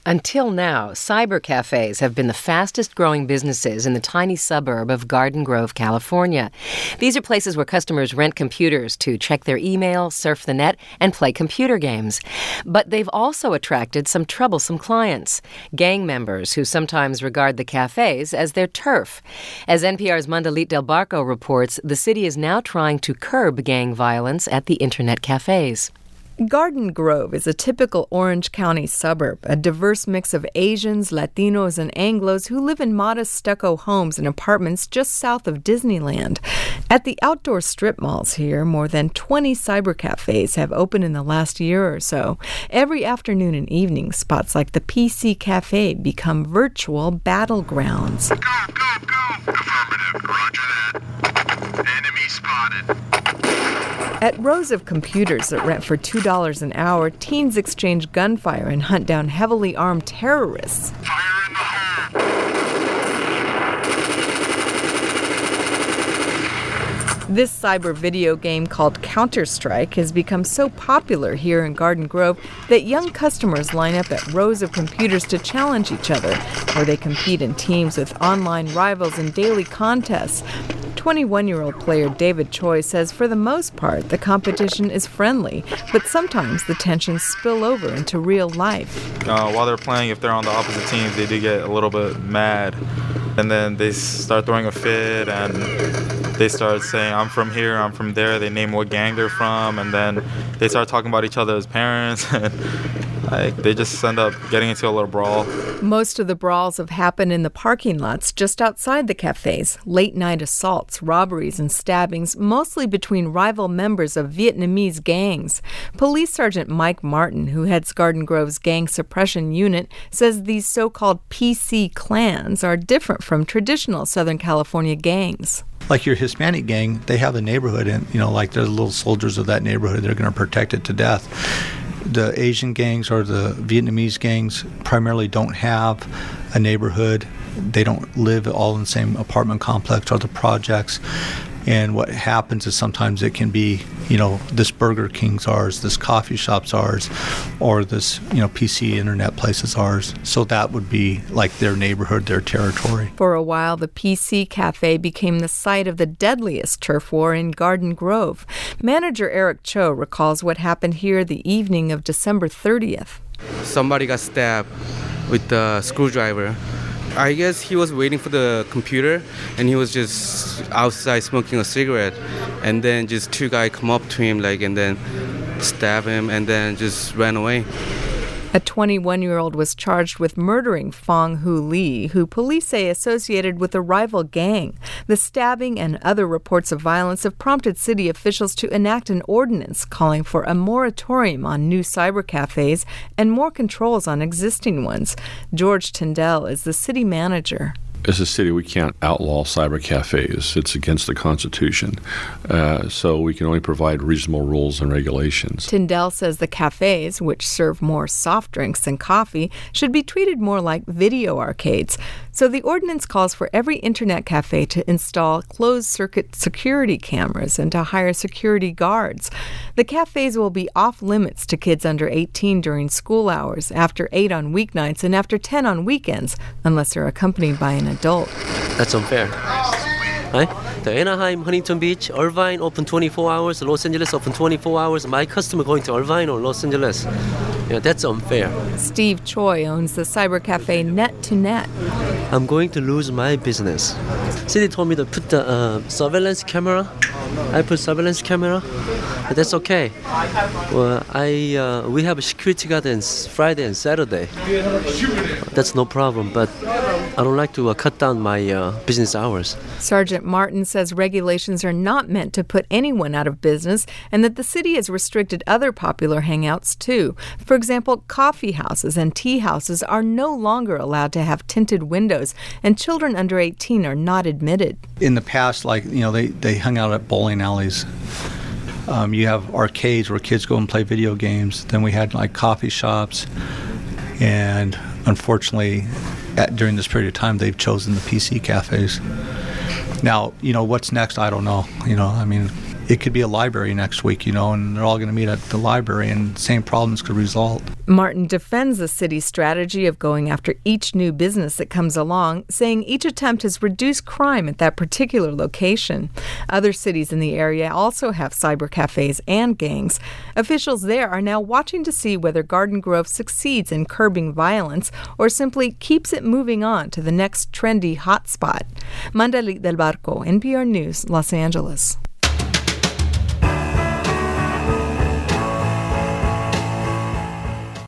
Until now, cyber cafes have been the fastest-growing businesses in the tiny suburb of Garden Grove, California. These are places where customers rent computers to check their email, surf the net, and play computer games. But they've also attracted some troublesome clients, gang members who sometimes regard the cafes as their turf. As NPR's Mandalit Del Barco reports, the city is now trying to curb gang violence at the internet cafes. Garden Grove is a typical Orange County suburb, a diverse mix of Asians, Latinos, and Anglos who live in modest stucco homes and apartments just south of Disneyland. At the outdoor strip malls here, more than 20 cyber cafes have opened in the last year or so. Every afternoon and evening, spots like the PC Cafe become virtual battlegrounds. Go, go, go! Affirmative, roger that. Enemy spotted. At rows of computers that rent for $2 an hour, teens exchange gunfire and hunt down heavily armed terrorists. Fire in the hole! This cyber video game called Counter-Strike has become so popular here in Garden Grove that young customers line up at rows of computers to challenge each other, where they compete in teams with online rivals in daily contests. 21-year-old player David Choi says for the most part the competition is friendly, but sometimes the tensions spill over into real life. While they're playing, if they're on the opposite teams, they do get a little bit mad. And then they start throwing a fit and they start saying, I'm from here, I'm from there. They name what gang they're from, and then they start talking about each other as parents. And they just end up getting into a little brawl. Most of the brawls have happened in the parking lots just outside the cafes. Late-night assaults, robberies, and stabbings, mostly between rival members of Vietnamese gangs. Police Sergeant Mike Martin, who heads Garden Grove's gang suppression unit, says these so-called PC clans are different from traditional Southern California gangs. Like your Hispanic gang, they have a neighborhood, and like they're the little soldiers of that neighborhood. They're going to protect it to death. The Asian gangs or the Vietnamese gangs primarily don't have a neighborhood. They don't live all in the same apartment complex or the projects. And what happens is sometimes it can be, this Burger King's ours, this coffee shop's ours, or this, PC internet place is ours. So that would be like their neighborhood, their territory. For a while, the PC Cafe became the site of the deadliest turf war in Garden Grove. Manager Eric Cho recalls what happened here the evening of December 30th. Somebody got stabbed with a screwdriver. I guess he was waiting for the computer, and he was just outside smoking a cigarette, and then just two guys come up to him and then stab him, and then just ran away. A 21-year-old was charged with murdering Fong Hu Lee, who police say associated with a rival gang. The stabbing and other reports of violence have prompted city officials to enact an ordinance calling for a moratorium on new cyber cafes and more controls on existing ones. George Tyndall is the city manager. As a city, we can't outlaw cyber cafes. It's against the Constitution. So we can only provide reasonable rules and regulations. Tyndall says the cafes, which serve more soft drinks than coffee, should be treated more like video arcades. So the ordinance calls for every internet cafe to install closed-circuit security cameras and to hire security guards. The cafes will be off-limits to kids under 18 during school hours, after 8 on weeknights, and after 10 on weekends, unless they're accompanied by an adult. That's unfair. Right? The Anaheim, Huntington Beach, Irvine open 24 hours, Los Angeles open 24 hours. My customer going to Irvine or Los Angeles. That's unfair. Steve Choi owns the cyber cafe Net to Net. I'm going to lose my business. City told me to put the surveillance camera. I put surveillance camera. But that's okay. Well, we have a security guard on Friday and Saturday. That's no problem, but I don't like to cut down my business hours. Sergeant Martin says regulations are not meant to put anyone out of business and that the city has restricted other popular hangouts too. For example, coffee houses and tea houses are no longer allowed to have tinted windows, and children under 18 are not admitted. In the past, they hung out at bowling alleys. You have arcades where kids go and play video games. Then we had coffee shops, and unfortunately, during this period of time, they've chosen the PC cafes. Now, what's next? I don't know. it could be a library next week, and they're all going to meet at the library, and same problems could result. Martin defends the city's strategy of going after each new business that comes along, saying each attempt has reduced crime at that particular location. Other cities in the area also have cyber cafes and gangs. Officials there are now watching to see whether Garden Grove succeeds in curbing violence or simply keeps it moving on to the next trendy hotspot. Mandalit del Barco, NPR News, Los Angeles.